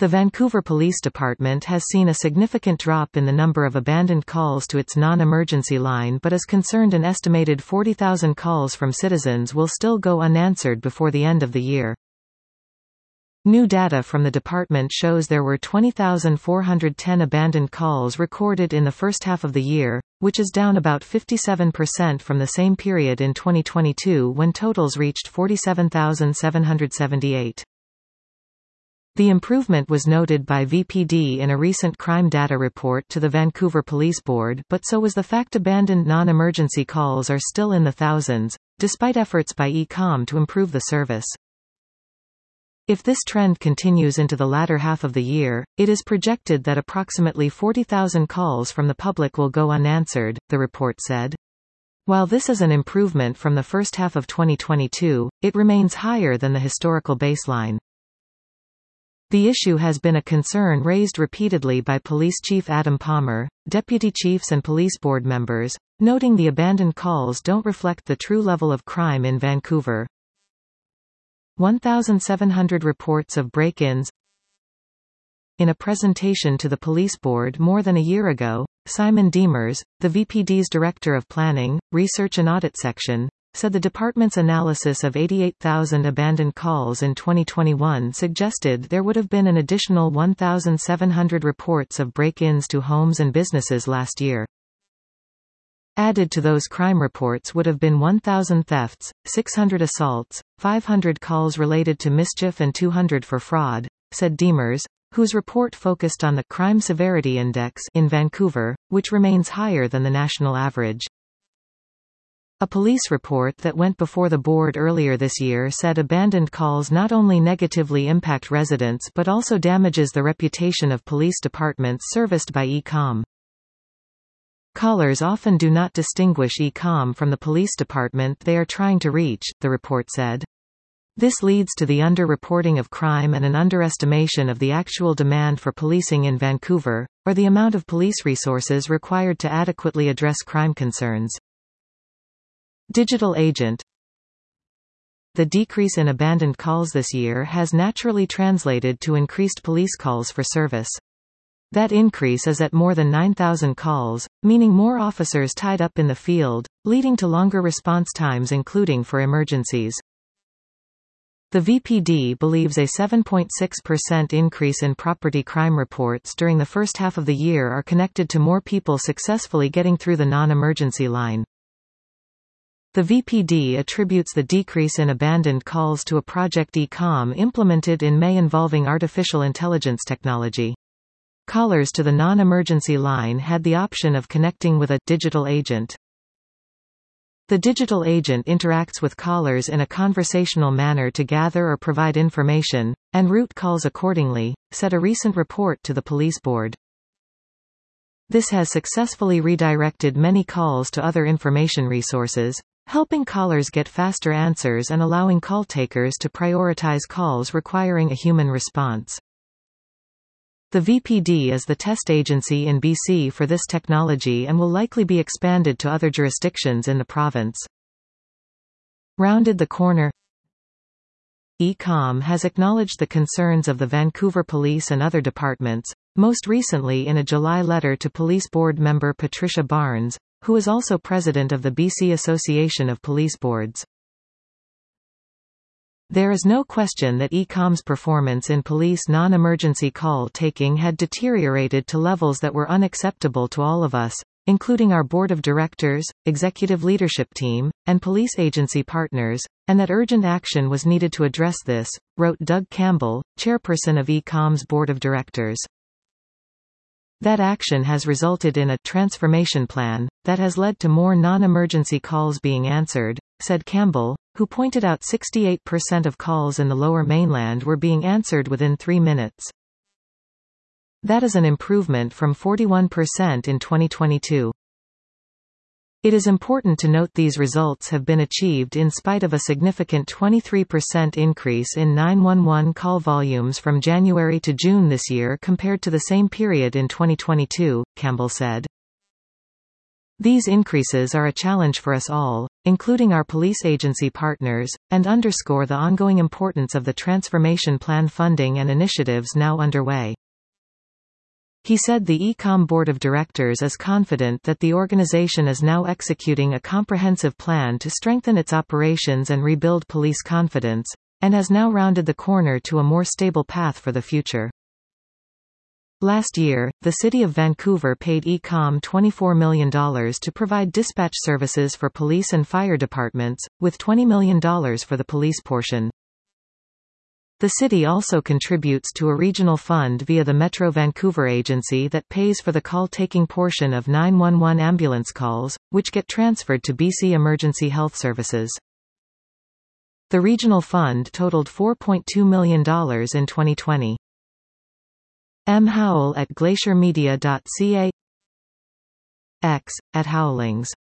The Vancouver Police Department has seen a significant drop in the number of abandoned calls to its non-emergency line but is concerned an estimated 40,000 calls from citizens will still go unanswered before the end of the year. New data from the department shows there were 20,410 abandoned calls recorded in the first half of the year, which is down about 57% from the same period in 2022 when totals reached 47,778. The improvement was noted by VPD in a recent crime data report to the Vancouver Police Board, but so was the fact abandoned non-emergency calls are still in the thousands, despite efforts by ECOM to improve the service. If this trend continues into the latter half of the year, it is projected that approximately 40,000 calls from the public will go unanswered, the report said. While this is an improvement from the first half of 2022, it remains higher than the historical baseline. The issue has been a concern raised repeatedly by Police Chief Adam Palmer, deputy chiefs and police board members, noting the abandoned calls don't reflect the true level of crime in Vancouver. 1,700 reports of break-ins. In a presentation to the police board more than a year ago, Simon Demers, the VPD's Director of Planning, Research and Audit Section, said the department's analysis of 88,000 abandoned calls in 2021 suggested there would have been an additional 1,700 reports of break-ins to homes and businesses last year. Added to those crime reports would have been 1,000 thefts, 600 assaults, 500 calls related to mischief and 200 for fraud, said Demers, whose report focused on the Crime Severity Index in Vancouver, which remains higher than the national average. A police report that went before the board earlier this year said abandoned calls not only negatively impact residents but also damages the reputation of police departments serviced by ECOM. Callers often do not distinguish ECOM from the police department they are trying to reach, the report said. This leads to the under-reporting of crime and an underestimation of the actual demand for policing in Vancouver, or the amount of police resources required to adequately address crime concerns. Digital agent. The decrease in abandoned calls this year has naturally translated to increased police calls for service. That increase is at more than 9,000 calls, meaning more officers tied up in the field, leading to longer response times including for emergencies. The VPD believes a 7.6% increase in property crime reports during the first half of the year are connected to more people successfully getting through the non-emergency line. The VPD attributes the decrease in abandoned calls to a project ECOM implemented in May involving artificial intelligence technology. Callers to the non-emergency line had the option of connecting with a digital agent. The digital agent interacts with callers in a conversational manner to gather or provide information, and route calls accordingly, said a recent report to the police board. This has successfully redirected many calls to other information resources, helping callers get faster answers and allowing call takers to prioritize calls requiring a human response. The VPD is the test agency in BC for this technology and will likely be expanded to other jurisdictions in the province. Rounded the corner. ECOM has acknowledged the concerns of the Vancouver Police and other departments, most recently in a July letter to Police Board member Patricia Barnes, who is also president of the BC Association of Police Boards. There is no question that ECOM's performance in police non-emergency call taking had deteriorated to levels that were unacceptable to all of us, including our board of directors, executive leadership team, and police agency partners, and that urgent action was needed to address this, wrote Doug Campbell, chairperson of ECOM's board of directors. That action has resulted in a transformation plan that has led to more non-emergency calls being answered, said Campbell, who pointed out 68% of calls in the Lower Mainland were being answered within 3 minutes. That is an improvement from 41% in 2022. It is important to note these results have been achieved in spite of a significant 23% increase in 911 call volumes from January to June this year compared to the same period in 2022, Campbell said. These increases are a challenge for us all, including our police agency partners, and underscore the ongoing importance of the transformation plan funding and initiatives now underway. He said the ECOM Board of Directors is confident that the organization is now executing a comprehensive plan to strengthen its operations and rebuild police confidence, and has now rounded the corner to a more stable path for the future. Last year, the City of Vancouver paid ECOM $24 million to provide dispatch services for police and fire departments, with $20 million for the police portion. The city also contributes to a regional fund via the Metro Vancouver Agency that pays for the call-taking portion of 911 ambulance calls, which get transferred to BC Emergency Health Services. The regional fund totaled $4.2 million in 2020. M. Howell at glaciermedia.ca. X, at Howlings.